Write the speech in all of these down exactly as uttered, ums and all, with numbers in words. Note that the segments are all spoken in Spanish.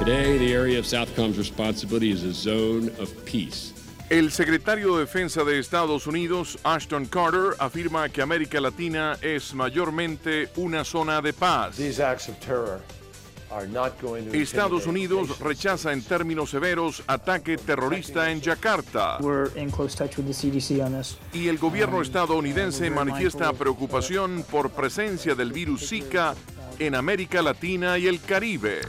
Today, the area of Southcom's responsibility is a zone of peace. El secretario de Defensa de Estados Unidos, Ashton Carter, afirma que América Latina es mayormente una zona de paz. These acts of terror are not going to Estados Unidos rechaza en términos severos ataque terrorista en Yakarta. We're in close touch with the C D C on this. Y el gobierno estadounidense manifiesta preocupación por presencia del virus Zika en América Latina y el Caribe.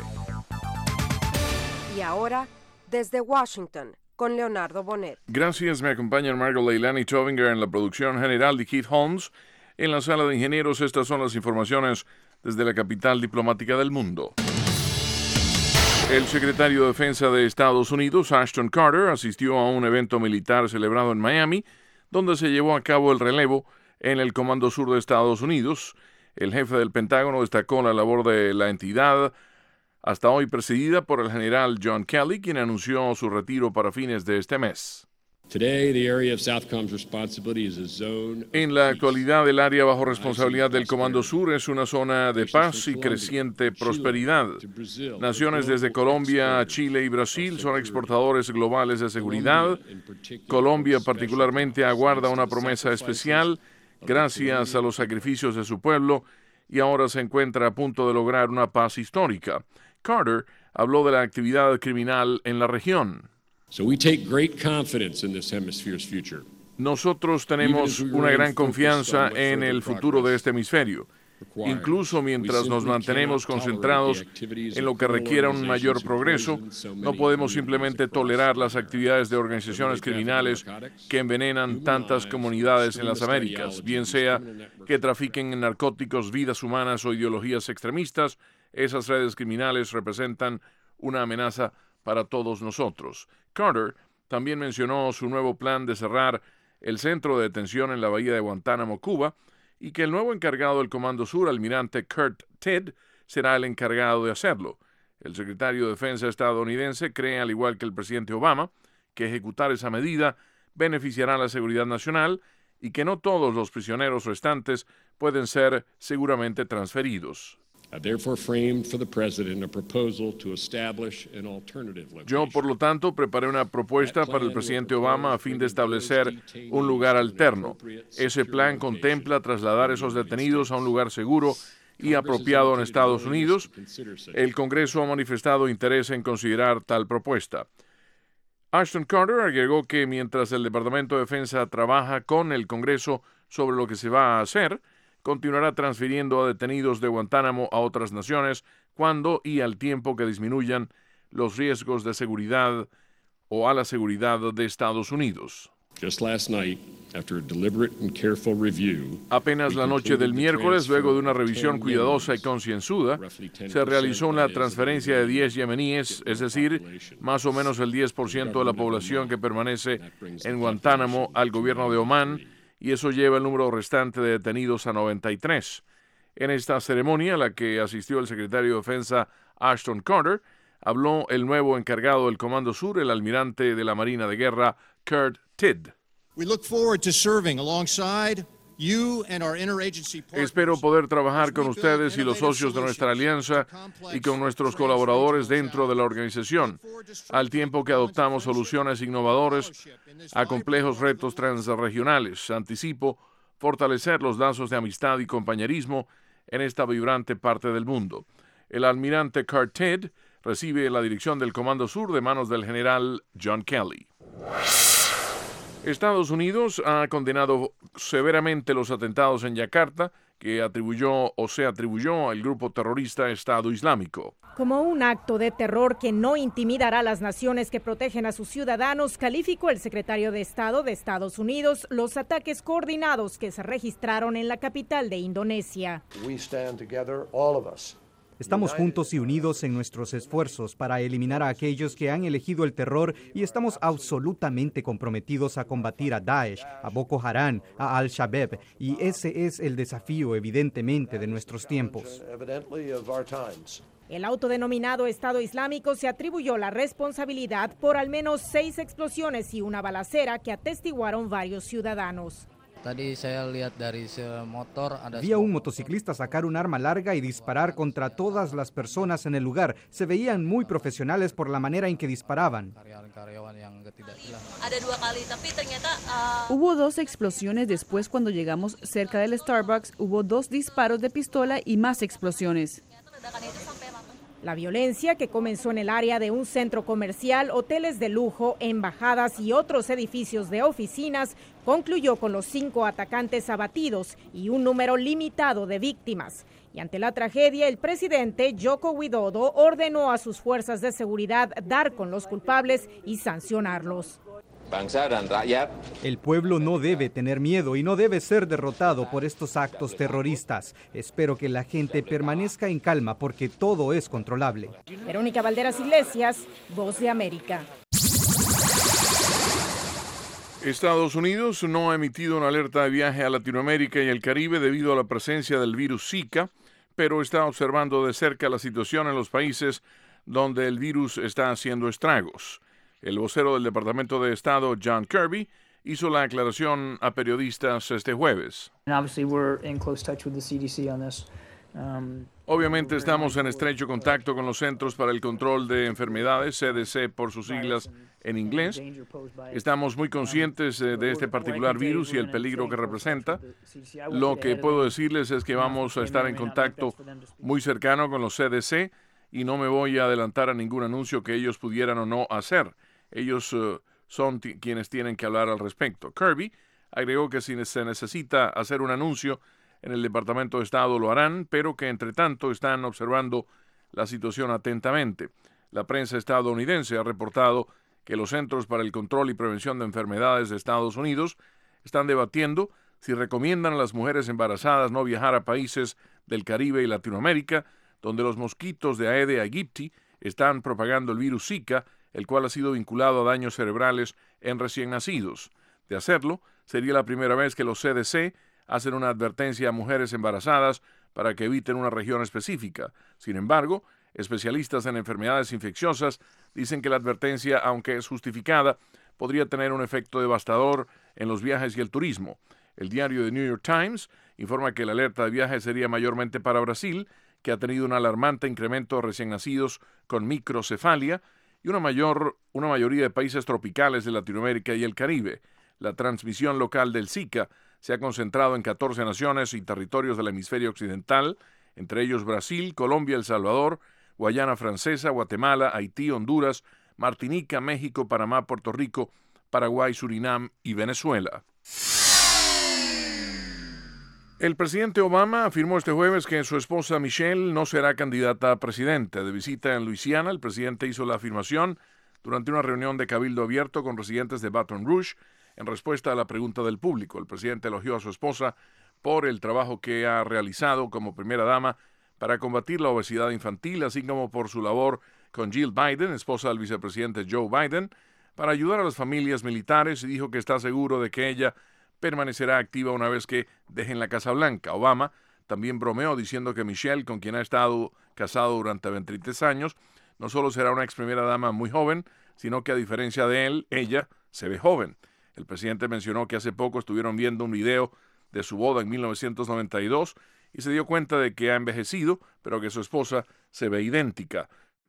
Y ahora, desde Washington, con Leonardo Bonet. Gracias, me acompañan Margot Leilani Tovinger en la producción general de Keith Holmes. En la sala de ingenieros, estas son las informaciones desde la capital diplomática del mundo. El secretario de Defensa de Estados Unidos, Ashton Carter, asistió a un evento militar celebrado en Miami, donde se llevó a cabo el relevo en el Comando Sur de Estados Unidos. El jefe del Pentágono destacó la labor de la entidad, hasta hoy presidida por el general John Kelly, quien anunció su retiro para fines de este mes. Today, the area of Southcom's responsibility is a zone of En la peace. actualidad, el área bajo responsabilidad del Comando Sur es una zona de paz y creciente prosperidad. Naciones desde Colombia, Chile y Brasil son exportadores globales de seguridad. Colombia particularmente aguarda una promesa especial gracias a los sacrificios de su pueblo y ahora se encuentra a punto de lograr una paz histórica. Carter habló de la actividad criminal en la región. So we take great confidence in this hemisphere's future. Nosotros tenemos una gran confianza en el futuro de este hemisferio, incluso mientras nos mantenemos concentrados en lo que requiera un mayor progreso. No podemos simplemente tolerar las actividades de organizaciones criminales que envenenan tantas comunidades en las Américas, bien sea que trafiquen en narcóticos, vidas humanas o ideologías extremistas. Esas redes criminales representan una amenaza para todos nosotros. Carter también mencionó su nuevo plan de cerrar el centro de detención en la bahía de Guantánamo, Cuba, y que el nuevo encargado del Comando Sur, almirante Kurt Tidd, será el encargado de hacerlo. El secretario de Defensa estadounidense cree, al igual que el presidente Obama, que ejecutar esa medida beneficiará a la seguridad nacional y que no todos los prisioneros restantes pueden ser seguramente transferidos. I therefore framed for the president a proposal to establish an alternative location. Yo, por lo tanto, preparé una propuesta para el presidente Obama a fin de establecer un lugar alterno. Ese plan contempla trasladar esos detenidos a un lugar seguro y apropiado en Estados Unidos. El Congreso ha manifestado interés en considerar tal propuesta. Ashton Carter agregó que mientras el Departamento de Defensa trabaja con el Congreso sobre lo que se va a hacer, continuará transfiriendo a detenidos de Guantánamo a otras naciones cuando y al tiempo que disminuyan los riesgos de seguridad o a la seguridad de Estados Unidos. Just last night, after a deliberate and careful review, Apenas la noche del miércoles, luego de una revisión cuidadosa y concienzuda, se realizó una transferencia de diez yemeníes, es decir, más o menos el diez por ciento de la población que permanece en Guantánamo, al gobierno de Omán, y eso lleva el número restante de detenidos a noventa y tres. En esta ceremonia, a la que asistió el secretario de Defensa Ashton Carter, habló el nuevo encargado del Comando Sur, el almirante de la Marina de Guerra, Kurt Tidd. We look forward to serving alongside you and our interagency partners. Espero poder trabajar con ustedes y los socios de nuestra alianza y con nuestros colaboradores dentro de la organización, al tiempo que adoptamos soluciones innovadoras a complejos retos transregionales. Anticipo fortalecer los lazos de amistad y compañerismo en esta vibrante parte del mundo. El almirante Kurt Tidd recibe la dirección del Comando Sur de manos del general John Kelly. Estados Unidos ha condenado severamente los atentados en Yakarta, que atribuyó o se atribuyó al grupo terrorista Estado Islámico. Como un acto de terror que no intimidará a las naciones que protegen a sus ciudadanos, calificó el secretario de Estado de Estados Unidos los ataques coordinados que se registraron en la capital de Indonesia. We stand together, all of us. Estamos juntos y unidos en nuestros esfuerzos para eliminar a aquellos que han elegido el terror y estamos absolutamente comprometidos a combatir a Daesh, a Boko Haram, a Al-Shabaab, y ese es el desafío evidentemente de nuestros tiempos. El autodenominado Estado Islámico se atribuyó la responsabilidad por al menos seis explosiones y una balacera que atestiguaron varios ciudadanos. Vi a un motociclista sacar un arma larga y disparar contra todas las personas en el lugar. Se veían muy profesionales por la manera en que disparaban. Hubo dos explosiones después. Cuando llegamos cerca del Starbucks, hubo dos disparos de pistola y más explosiones. La violencia, que comenzó en el área de un centro comercial, hoteles de lujo, embajadas y otros edificios de oficinas, concluyó con los cinco atacantes abatidos y un número limitado de víctimas. Y ante la tragedia, el presidente Joko Widodo ordenó a sus fuerzas de seguridad dar con los culpables y sancionarlos. El pueblo no debe tener miedo y no debe ser derrotado por estos actos terroristas. Espero que la gente permanezca en calma porque todo es controlable. Verónica Valderas Iglesias, Voz de América. Estados Unidos no ha emitido una alerta de viaje a Latinoamérica y el Caribe debido a la presencia del virus Zika, pero está observando de cerca la situación en los países donde el virus está haciendo estragos. El vocero del Departamento de Estado, John Kirby, hizo la aclaración a periodistas este jueves. Obviamente estamos en estrecho contacto con los Centros para el Control de Enfermedades, C D C por sus siglas en inglés. Estamos muy conscientes de este particular virus y el peligro que representa. Lo que puedo decirles es que vamos a estar en contacto muy cercano con los C D C y no me voy a adelantar a ningún anuncio que ellos pudieran o no hacer. Ellos uh, son t- quienes tienen que hablar al respecto. Kirby agregó que si se necesita hacer un anuncio en el Departamento de Estado lo harán, pero que entre tanto están observando la situación atentamente. La prensa estadounidense ha reportado que los Centros para el Control y Prevención de Enfermedades de Estados Unidos están debatiendo si recomiendan a las mujeres embarazadas no viajar a países del Caribe y Latinoamérica, donde los mosquitos de Aedes aegypti están propagando el virus Zika, el cual ha sido vinculado a daños cerebrales en recién nacidos. De hacerlo, sería la primera vez que los C D C hacen una advertencia a mujeres embarazadas para que eviten una región específica. Sin embargo, especialistas en enfermedades infecciosas dicen que la advertencia, aunque es justificada, podría tener un efecto devastador en los viajes y el turismo. El diario The New York Times informa que la alerta de viaje sería mayormente para Brasil, que ha tenido un alarmante incremento de recién nacidos con microcefalia, y una, mayor, una mayoría de países tropicales de Latinoamérica y el Caribe. La transmisión local del Zika se ha concentrado en catorce naciones y territorios del hemisferio occidental, entre ellos Brasil, Colombia, El Salvador, Guayana Francesa, Guatemala, Haití, Honduras, Martinica, México, Panamá, Puerto Rico, Paraguay, Surinam y Venezuela. El presidente Obama afirmó este jueves que su esposa Michelle no será candidata a presidente. De visita en Luisiana, el presidente hizo la afirmación durante una reunión de cabildo abierto con residentes de Baton Rouge en respuesta a la pregunta del público. El presidente elogió a su esposa por el trabajo que ha realizado como primera dama para combatir la obesidad infantil, así como por su labor con Jill Biden, esposa del vicepresidente Joe Biden, para ayudar a las familias militares, y dijo que está seguro de que ella permanecerá activa una vez que dejen la Casa Blanca. Obama también bromeó diciendo que Michelle, con quien ha estado casado durante veintitrés años, no solo será una ex primera dama muy joven, sino que a diferencia de él, ella se ve joven. El presidente mencionó que hace poco estuvieron viendo un video de su boda en mil novecientos noventa y dos y se dio cuenta de que ha envejecido, pero que su esposa se ve idéntica.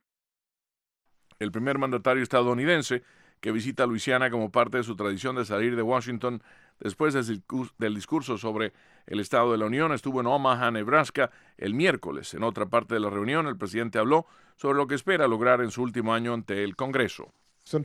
El primer mandatario estadounidense que visita Luisiana como parte de su tradición de salir de Washington después del discurso sobre el Estado de la Unión, estuvo en Omaha, Nebraska, el miércoles. En otra parte de la reunión, el presidente habló sobre lo que espera lograr en su último año ante el Congreso.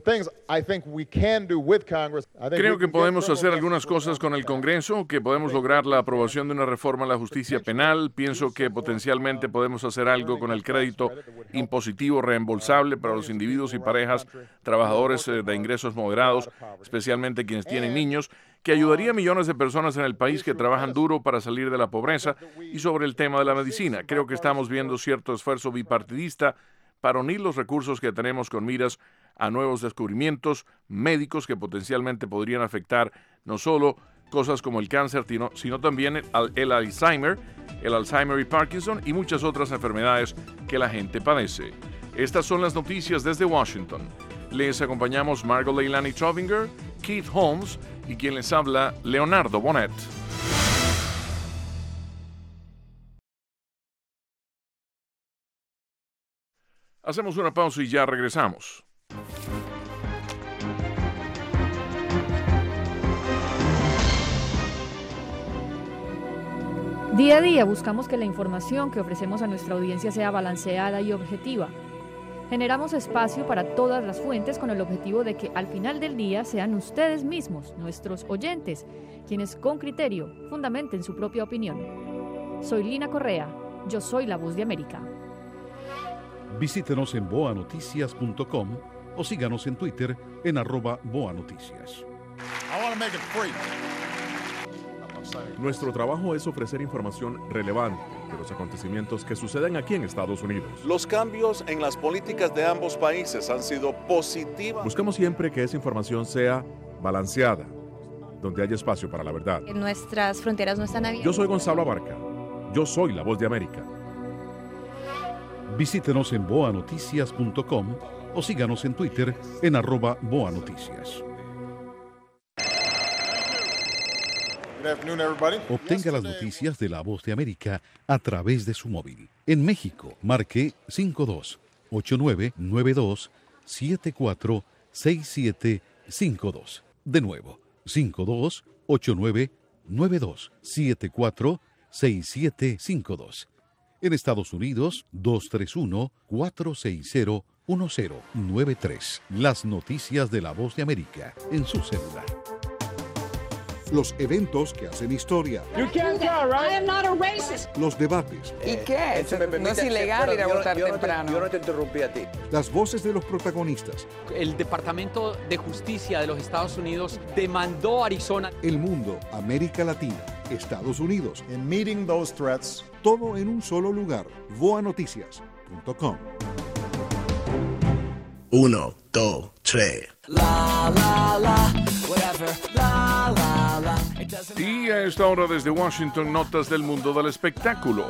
Creo que podemos hacer algunas cosas con el Congreso, que podemos lograr la aprobación de una reforma a la justicia penal. Pienso que potencialmente podemos hacer algo con el crédito impositivo reembolsable para los individuos y parejas trabajadores de ingresos moderados, especialmente quienes tienen niños, que ayudaría a millones de personas en el país que trabajan duro para salir de la pobreza. Y sobre el tema de la medicina, creo que estamos viendo cierto esfuerzo bipartidista para unir los recursos que tenemos con miras a nuevos descubrimientos médicos que potencialmente podrían afectar no solo cosas como el cáncer, sino, sino también el, el Alzheimer, el Alzheimer y Parkinson y muchas otras enfermedades que la gente padece. Estas son las noticias desde Washington. Les acompañamos Margot Leilani Trovinger, Keith Holmes y quien les habla, Leonardo Bonet. Hacemos una pausa y ya regresamos. Día a día buscamos que la información que ofrecemos a nuestra audiencia sea balanceada y objetiva. Generamos espacio para todas las fuentes con el objetivo de que al final del día sean ustedes mismos, nuestros oyentes, quienes con criterio fundamenten su propia opinión. Soy Lina Correa, yo soy la Voz de América. Visítenos en boa noticias punto com o síganos en Twitter en arroba boanoticias. Nuestro trabajo es ofrecer información relevante de los acontecimientos que suceden aquí en Estados Unidos. Los cambios en las políticas de ambos países han sido positivos. Buscamos siempre que esa información sea balanceada, donde haya espacio para la verdad. Nuestras fronteras no están abiertas. Yo soy Gonzalo Abarca. Yo soy la Voz de América. Visítenos en boa noticias punto com o síganos en Twitter en arroba boanoticias. Obtenga las noticias de La Voz de América a través de su móvil. En México, marque cinco dos ocho nueve nueve dos siete cuatro seis siete cinco dos. De nuevo, cinco dos ocho nueve nueve dos siete cuatro seis siete cinco dos. En Estados Unidos, dos tres uno cuatro seis cero uno cero nueve tres. Las noticias de La Voz de América en su celular. Los eventos que hacen historia. You can't go, right? I am not a racist. Los debates. ¿Y qué? No es ilegal ir a votar temprano. Yo no te interrumpí a ti. Las voces de los protagonistas. El Departamento de Justicia de los Estados Unidos demandó a Arizona. El mundo, América Latina, Estados Unidos. In meeting those threats. Todo en un solo lugar. boa noticias punto com. Uno, dos, tres. La, la, la, whatever, la, la, la. Y a esta hora desde Washington, notas del mundo del espectáculo.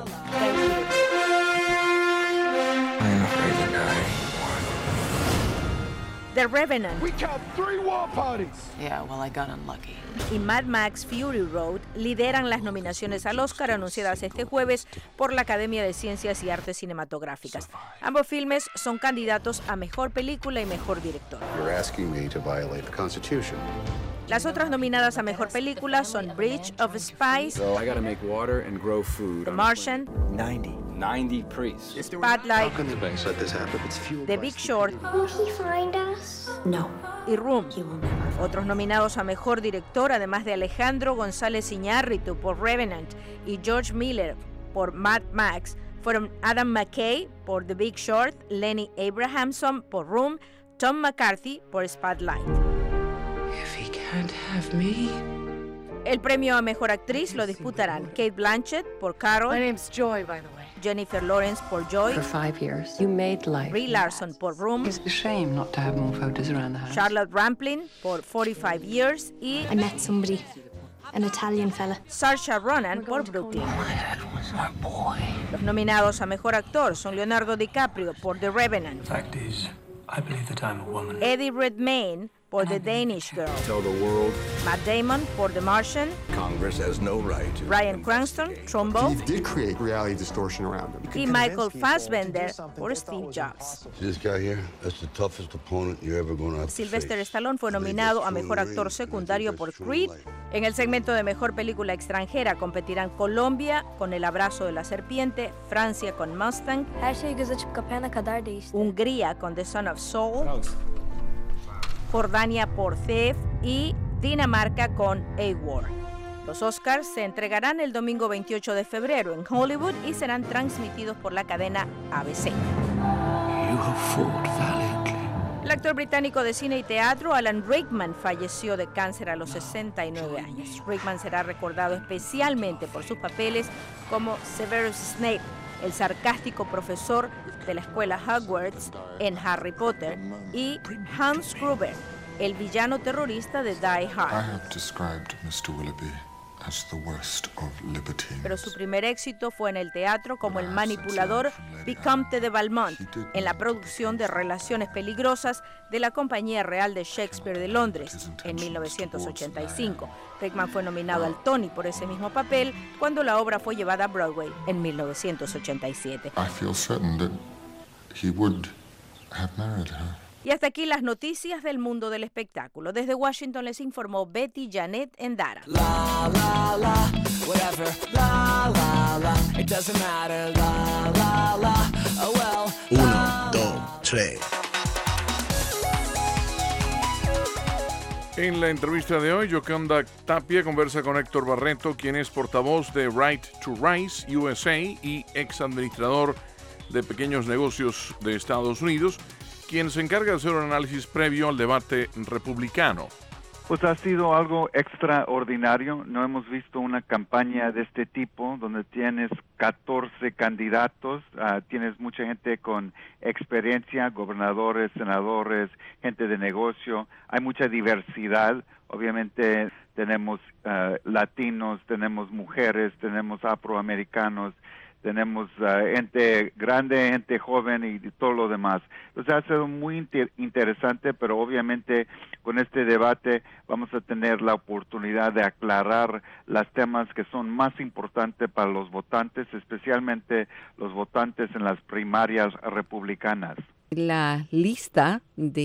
The Revenant. We count three war parties. Yeah, well, I got unlucky. Y Mad Max Fury Road lideran las nominaciones al Oscar anunciadas este jueves por la Academia de Ciencias y Artes Cinematográficas. Ambos filmes son candidatos a Mejor Película y Mejor Director. You're asking me to violate the Constitution. Las otras nominadas a Mejor Película son Bridge of Spies, so I gotta make water and grow food. The Martian, ninety. ninety priests. Spotlight, How can the banks let this happen? It's fueled The by Big Short, Will he find us? No, y Room. Otros nominados a Mejor Director, además de Alejandro González Iñárritu por Revenant y George Miller por Mad Max, fueron Adam McKay por The Big Short, Lenny Abrahamson por Room, Tom McCarthy por Spotlight. If he can't have me. El premio a Mejor Actriz lo disputarán Cate Blanchett por Carol. My name's Joy, by the way. Jennifer Lawrence por Joy. For five years, you made life. Brie Larson por Room. It's a shame not to have more photos around the house. Charlotte Rampling por forty-five years y I met somebody, an Italian fella. Saoirse Ronan por Brooklyn. That was my boy. Los nominados a Mejor Actor son Leonardo DiCaprio por The Revenant. Fact is, I believe that I'm a woman. Eddie Redmayne por The Danish Girl. Tell the world. Matt Damon por The Martian. Congress has no right to. Bryan Cranston, Trumbo. He did create reality distortion around him. Y Michael Fassbender por Steve Jobs. This guy here, that's the toughest opponent you're ever going to have to Sylvester face. Stallone fue nominado a Mejor Actor Secundario por Creed. En el segmento de Mejor Película Extranjera competirán Colombia con El Abrazo de la Serpiente, Francia con Mustang, Hungría con The Son of Soul, Jordania por Thief y Dinamarca con A-War. Los Oscars se entregarán el domingo veintiocho de febrero en Hollywood y serán transmitidos por la cadena A B C. El actor británico de cine y teatro Alan Rickman falleció de cáncer a los sesenta y nueve años. Rickman será recordado especialmente por sus papeles como Severus Snape, el sarcástico profesor de la escuela Hogwarts en Harry Potter, y Hans Gruber, el villano terrorista de Die Hard. I have described mister Willoughby Pero su primer éxito fue en el teatro como el manipulador Vicomte de Valmont, en la producción de Relaciones Peligrosas de la Compañía Real de Shakespeare de Londres, en mil novecientos ochenta y cinco. Rickman fue nominado al Tony por ese mismo papel cuando la obra fue llevada a Broadway en mil novecientos ochenta y siete. Y hasta aquí las noticias del mundo del espectáculo. Desde Washington les informó Betty Janet Endara. La, la, la, whatever, la, la, la, it doesn't matter, la, la, la, oh well. Uno, dos, tres. En la entrevista de hoy, Yoconda Tapia conversa con Héctor Barreto, quien es portavoz de Right to Rise U S A y ex administrador de pequeños negocios de Estados Unidos, quien se encarga de hacer un análisis previo al debate republicano. Pues ha sido algo extraordinario. No hemos visto una campaña de este tipo donde tienes catorce candidatos, uh, tienes mucha gente con experiencia, gobernadores, senadores, gente de negocio. Hay mucha diversidad. Obviamente tenemos uh, latinos, tenemos mujeres, tenemos afroamericanos, tenemos uh, gente grande, gente joven y todo lo demás. Entonces ha sido muy inter- interesante, pero obviamente con este debate vamos a tener la oportunidad de aclarar los temas que son más importantes para los votantes, especialmente los votantes en las primarias republicanas. La lista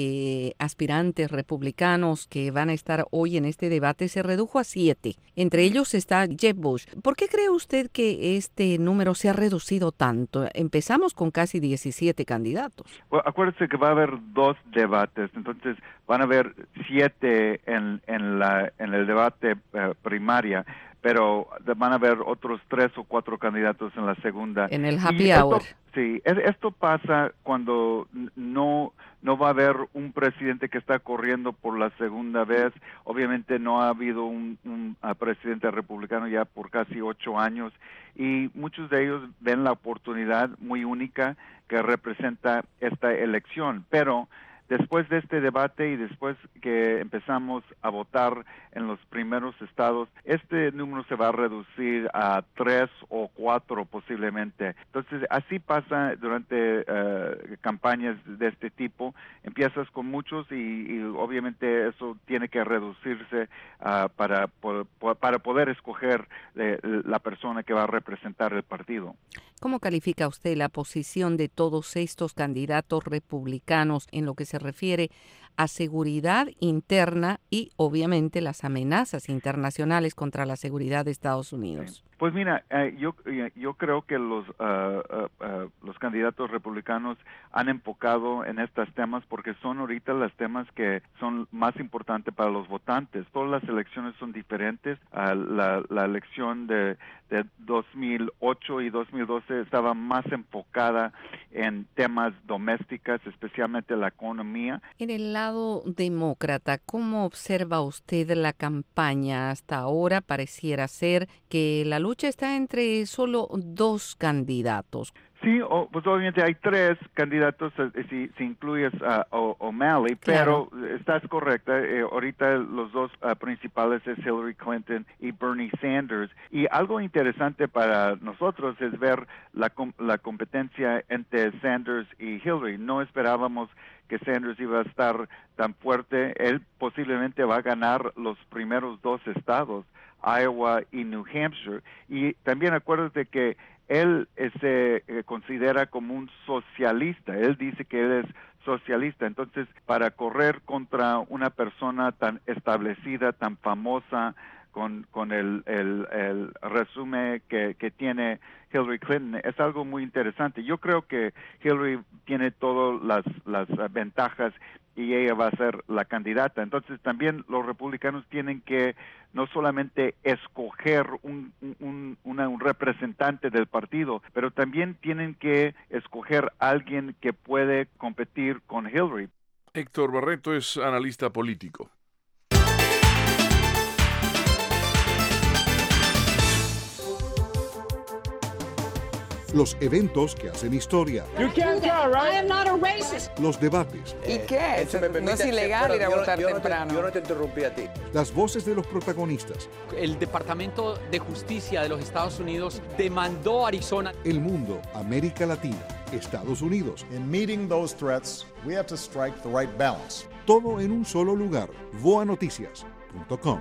de aspirantes republicanos que van a estar hoy en este debate se redujo a siete. Entre ellos está Jeb Bush. ¿Por qué cree usted que este número se ha reducido tanto? Empezamos con casi diecisiete candidatos. Bueno, acuérdense que va a haber dos debates, entonces van a haber siete en, en, la, en el debate uh, primaria, pero van a haber otros tres o cuatro candidatos en la segunda. En el happy hour. Esto, sí, esto pasa cuando no no va a haber un presidente que está corriendo por la segunda vez. Obviamente no ha habido un, un uh, presidente republicano ya por casi ocho años y muchos de ellos ven la oportunidad muy única que representa esta elección, pero después de este debate y después que empezamos a votar en los primeros estados, este número se va a reducir a tres o cuatro posiblemente. Entonces, así pasa durante uh, campañas de este tipo. Empiezas con muchos y, y obviamente eso tiene que reducirse uh, para, por, para poder escoger eh, la persona que va a representar el partido. ¿Cómo califica usted la posición de todos estos candidatos republicanos en lo que se refiere a seguridad interna y obviamente las amenazas internacionales contra la seguridad de Estados Unidos? Pues mira, eh, yo yo creo que los uh, uh, uh, los candidatos republicanos han enfocado en estos temas porque son ahorita los temas que son más importantes para los votantes. Todas las elecciones son diferentes. Uh, la, la elección de, de dos mil ocho y dos mil doce estaba más enfocada en temas domésticos, especialmente la economía. En el lado demócrata, ¿cómo observa usted la campaña hasta ahora? Pareciera ser que la lucha está entre solo dos candidatos. Sí, o, pues obviamente hay tres candidatos eh, si, si incluyes a uh, O'Malley, claro. Pero estás correcta, eh, ahorita los dos uh, principales es Hillary Clinton y Bernie Sanders. Y algo interesante para nosotros es ver la, com- la competencia entre Sanders y Hillary. No esperábamos que Sanders iba a estar tan fuerte. Él posiblemente va a ganar los primeros dos estados, Iowa y New Hampshire. Y también acuérdate que él se eh, considera como un socialista. Él dice que él es socialista. Entonces, para correr contra una persona tan establecida, tan famosa, con, con el, el, el resumen que, que tiene Hillary Clinton, es algo muy interesante. Yo creo que Hillary tiene todas las, las ventajas y ella va a ser la candidata. Entonces también los republicanos tienen que no solamente escoger un, un, una, un representante del partido, pero también tienen que escoger a alguien que puede competir con Hillary. Héctor Barreto es analista político. los eventos que hacen historia, You can't go, right? I am not a racist. los debates, ¿Y qué? No es ilegal ir a votar temprano. Yo no te interrumpí a ti. las voces de los protagonistas, El Departamento de Justicia de los Estados Unidos demandó a Arizona. el mundo, América Latina, Estados Unidos. In meeting those threats, we have to strike the right balance. Todo en un solo lugar. voa noticias punto com.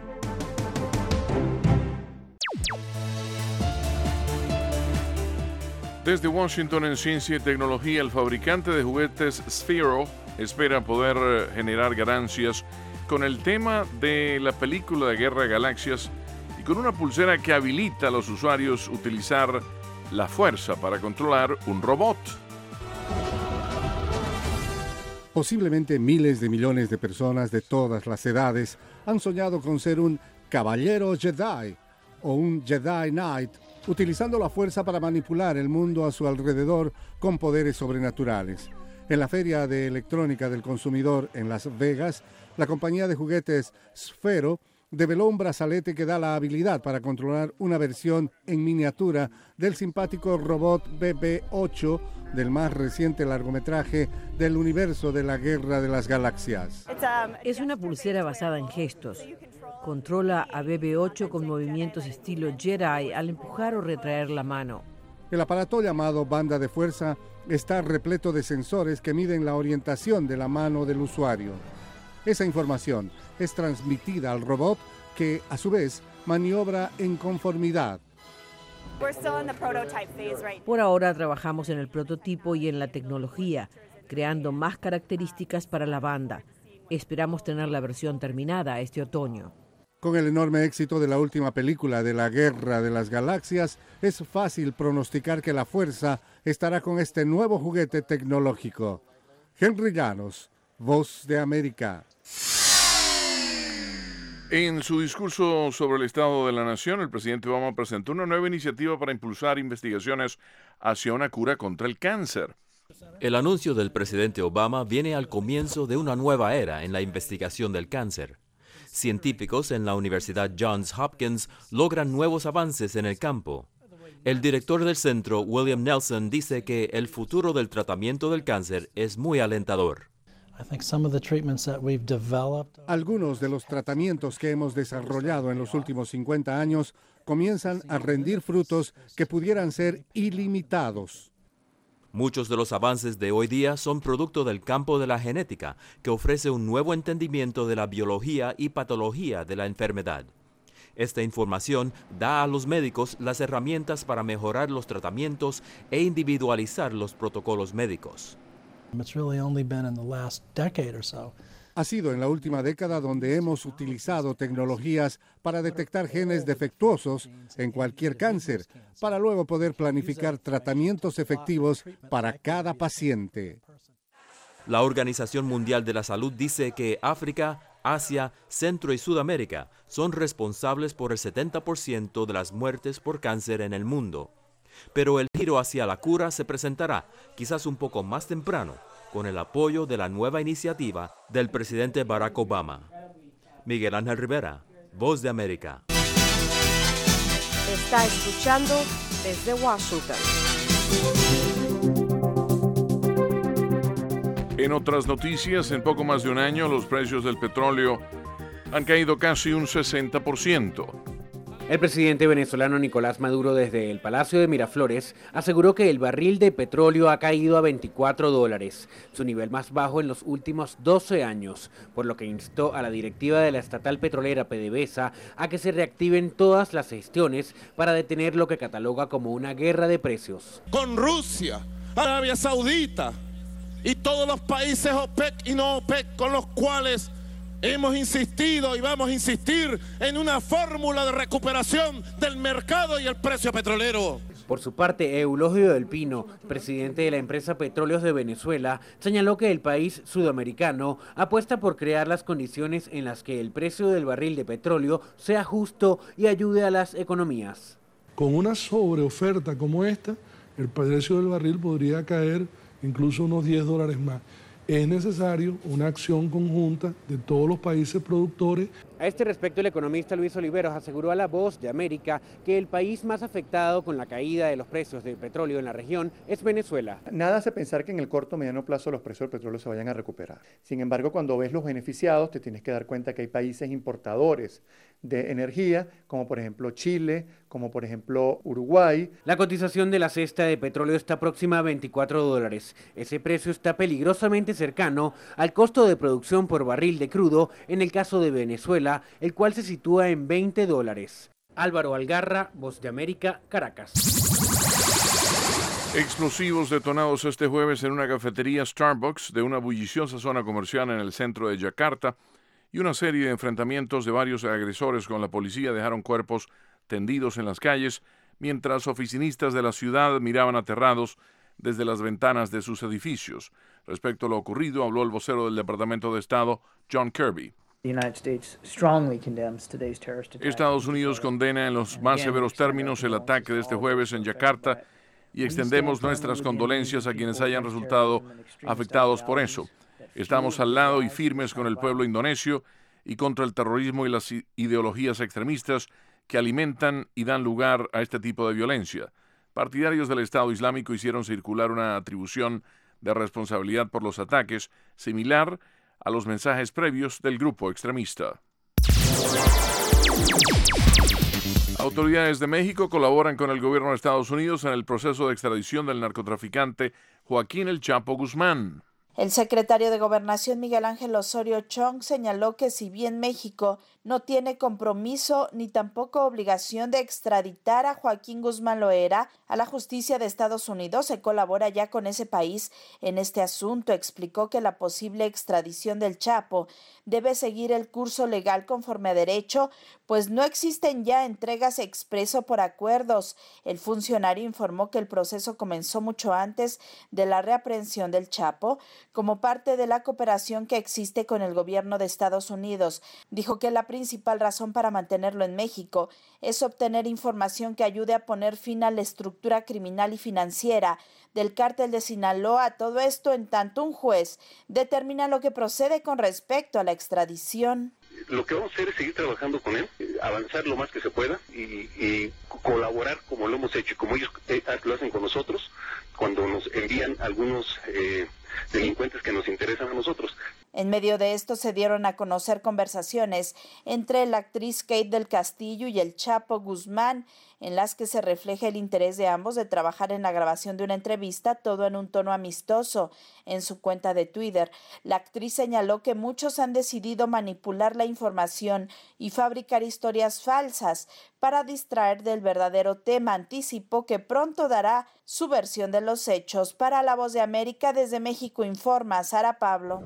Desde Washington en Ciencia y Tecnología, el fabricante de juguetes Sphero espera poder eh, generar ganancias con el tema de la película de Guerra de Galaxias y con una pulsera que habilita a los usuarios utilizar la fuerza para controlar un robot. Posiblemente miles de millones de personas de todas las edades han soñado con ser un caballero Jedi o un Jedi Knight, utilizando la fuerza para manipular el mundo a su alrededor con poderes sobrenaturales. En la Feria de Electrónica del Consumidor en Las Vegas, la compañía de juguetes Sphero develó un brazalete que da la habilidad para controlar una versión en miniatura del simpático robot B B ocho del más reciente largometraje del universo de la Guerra de las Galaxias. Es una pulsera basada en gestos. Controla a B B ocho con movimientos estilo Jedi al empujar o retraer la mano. El aparato llamado banda de fuerza está repleto de sensores que miden la orientación de la mano del usuario. Esa información es transmitida al robot que, a su vez, maniobra en conformidad. Por ahora trabajamos en el prototipo y en la tecnología, creando más características para la banda. Esperamos tener la versión terminada este otoño. Con el enorme éxito de la última película de la Guerra de las Galaxias, es fácil pronosticar que la fuerza estará con este nuevo juguete tecnológico. Henry Llanos, Voz de América. En su discurso sobre el Estado de la Nación, el presidente Obama presentó una nueva iniciativa para impulsar investigaciones hacia una cura contra el cáncer. El anuncio del presidente Obama viene al comienzo de una nueva era en la investigación del cáncer. Científicos en la Universidad Johns Hopkins logran nuevos avances en el campo. El director del centro, William Nelson, dice que el futuro del tratamiento del cáncer es muy alentador. Algunos de los tratamientos que hemos desarrollado en los últimos cincuenta años comienzan a rendir frutos que pudieran ser ilimitados. Muchos de los avances de hoy día son producto del campo de la genética, que ofrece un nuevo entendimiento de la biología y patología de la enfermedad. Esta información da a los médicos las herramientas para mejorar los tratamientos e individualizar los protocolos médicos. Ha sido en la última década donde hemos utilizado tecnologías para detectar genes defectuosos en cualquier cáncer, para luego poder planificar tratamientos efectivos para cada paciente. La Organización Mundial de la Salud dice que África, Asia, Centro y Sudamérica son responsables por el setenta por ciento de las muertes por cáncer en el mundo. Pero el giro hacia la cura se presentará quizás un poco más temprano, con el apoyo de la nueva iniciativa del presidente Barack Obama. Miguel Ángel Rivera, Voz de América. Está escuchando desde Washington. En otras noticias, en poco más de un año, los precios del petróleo han caído casi un sesenta por ciento. El presidente venezolano Nicolás Maduro, desde el Palacio de Miraflores, aseguró que el barril de petróleo ha caído a veinticuatro dólares, su nivel más bajo en los últimos doce años, por lo que instó a la directiva de la estatal petrolera PDVSA a que se reactiven todas las gestiones para detener lo que cataloga como una guerra de precios. Con Rusia, Arabia Saudita y todos los países OPEC y no OPEC con los cuales hemos insistido y vamos a insistir en una fórmula de recuperación del mercado y el precio petrolero. Por su parte, Eulogio del Pino, presidente de la empresa Petróleos de Venezuela, señaló que el país sudamericano apuesta por crear las condiciones en las que el precio del barril de petróleo sea justo y ayude a las economías. Con una sobreoferta como esta, el precio del barril podría caer incluso unos diez dólares más. Es necesario una acción conjunta de todos los países productores. A este respecto, el economista Luis Oliveros aseguró a La Voz de América que el país más afectado con la caída de los precios del petróleo en la región es Venezuela. Nada hace pensar que en el corto o mediano plazo los precios del petróleo se vayan a recuperar. Sin embargo, cuando ves los beneficiados, te tienes que dar cuenta que hay países importadores de energía, como por ejemplo Chile, como por ejemplo Uruguay. La cotización de la cesta de petróleo está próxima a veinticuatro dólares. Ese precio está peligrosamente cercano al costo de producción por barril de crudo en el caso de Venezuela, el cual se sitúa en veinte dólares. Álvaro Algarra, Voz de América, Caracas. Explosivos detonados este jueves en una cafetería Starbucks de una bulliciosa zona comercial en el centro de Yakarta y una serie de enfrentamientos de varios agresores con la policía dejaron cuerpos tendidos en las calles, mientras oficinistas de la ciudad miraban aterrados desde las ventanas de sus edificios. Respecto a lo ocurrido, habló el vocero del Departamento de Estado, John Kirby. Estados Unidos condena en los más severos términos el ataque de este jueves en Yakarta y extendemos nuestras condolencias a quienes hayan resultado afectados por eso. Estamos al lado y firmes con el pueblo indonesio y contra el terrorismo y las ideologías extremistas que alimentan y dan lugar a este tipo de violencia. Partidarios del Estado Islámico hicieron circular una atribución de responsabilidad por los ataques, similar a los mensajes previos del grupo extremista. Autoridades de México colaboran con el gobierno de Estados Unidos en el proceso de extradición del narcotraficante Joaquín El Chapo Guzmán. El secretario de Gobernación Miguel Ángel Osorio Chong señaló que si bien México no tiene compromiso ni tampoco obligación de extraditar a Joaquín Guzmán Loera a la justicia de Estados Unidos, se colabora ya con ese país en este asunto. Explicó que la posible extradición del Chapo debe seguir el curso legal conforme a derecho, pues no existen ya entregas expreso por acuerdos. El funcionario informó que el proceso comenzó mucho antes de la reaprehensión del Chapo, como parte de la cooperación que existe con el gobierno de Estados Unidos. Dijo que la principal razón para mantenerlo en México es obtener información que ayude a poner fin a la estructura criminal y financiera del cártel de Sinaloa. Todo esto en tanto un juez determina lo que procede con respecto a la extradición. Lo que vamos a hacer es seguir trabajando con él, avanzar lo más que se pueda y, y colaborar como lo hemos hecho y como ellos eh, lo hacen con nosotros cuando nos envían algunos eh, delincuentes que nos interesan a nosotros. En medio de esto se dieron a conocer conversaciones entre la actriz Kate del Castillo y el Chapo Guzmán, en las que se refleja el interés de ambos de trabajar en la grabación de una entrevista, todo en un tono amistoso. En su cuenta de Twitter, la actriz señaló que muchos han decidido manipular la información y fabricar historias falsas para distraer del verdadero tema. Anticipó que pronto dará su versión de los hechos. Para La Voz de América, desde México informa Sara Pablo.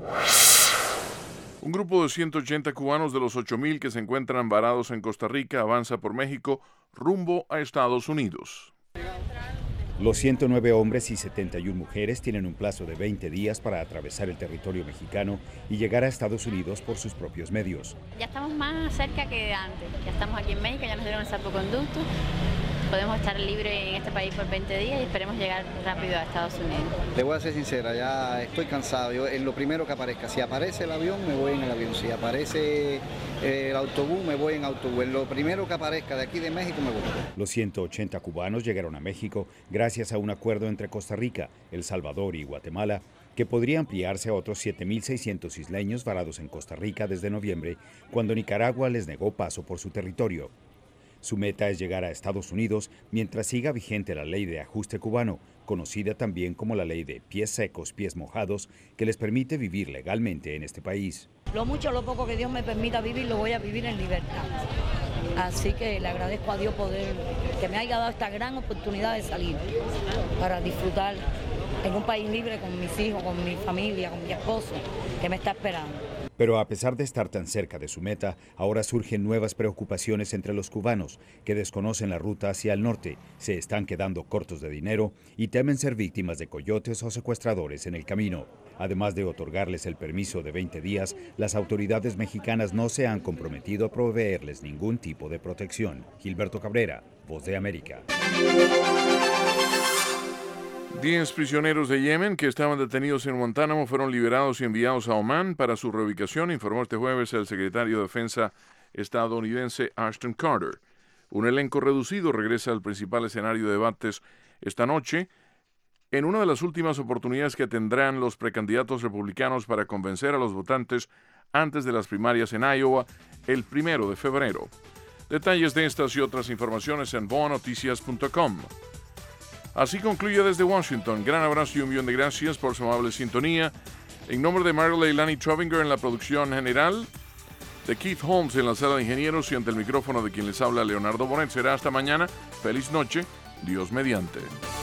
Un grupo de ciento ochenta cubanos de los ocho mil que se encuentran varados en Costa Rica avanza por México rumbo a Estados Unidos. Los ciento nueve hombres y setenta y una mujeres tienen un plazo de veinte días para atravesar el territorio mexicano y llegar a Estados Unidos por sus propios medios. Ya estamos más cerca que antes. Ya estamos aquí en México, ya nos dieron el salvoconducto. Podemos estar libres en este país por veinte días y esperemos llegar rápido a Estados Unidos. Le voy a ser sincera, ya estoy cansado. Yo, en lo primero que aparezca, si aparece el avión, me voy en el avión. Si aparece el autobús, me voy en autobús. En lo primero que aparezca de aquí de México, me voy. Los ciento ochenta cubanos llegaron a México gracias a un acuerdo entre Costa Rica, El Salvador y Guatemala, que podría ampliarse a otros siete mil seiscientos isleños varados en Costa Rica desde noviembre, cuando Nicaragua les negó paso por su territorio. Su meta es llegar a Estados Unidos mientras siga vigente la ley de ajuste cubano, conocida también como la ley de pies secos, pies mojados, que les permite vivir legalmente en este país. Lo mucho o lo poco que Dios me permita vivir, lo voy a vivir en libertad. Así que le agradezco a Dios poder que me haya dado esta gran oportunidad de salir para disfrutar en un país libre con mis hijos, con mi familia, con mi esposo, que me está esperando. Pero a pesar de estar tan cerca de su meta, ahora surgen nuevas preocupaciones entre los cubanos que desconocen la ruta hacia el norte, se están quedando cortos de dinero y temen ser víctimas de coyotes o secuestradores en el camino. Además de otorgarles el permiso de veinte días, las autoridades mexicanas no se han comprometido a proveerles ningún tipo de protección. Gilberto Cabrera, Voz de América. Diez prisioneros de Yemen que estaban detenidos en Guantánamo fueron liberados y enviados a Omán para su reubicación, informó este jueves el secretario de Defensa estadounidense Ashton Carter. Un elenco reducido regresa al principal escenario de debates esta noche, en una de las últimas oportunidades que tendrán los precandidatos republicanos para convencer a los votantes antes de las primarias en Iowa el primero de febrero. Detalles de estas y otras informaciones en voa noticias punto com. Así concluye desde Washington. Gran abrazo y un millón de gracias por su amable sintonía. En nombre de Marilyn Leilani Trovinger en la producción general, de Keith Holmes en la sala de ingenieros y ante el micrófono de quien les habla Leonardo Bonet. Será hasta mañana. Feliz noche. Dios mediante.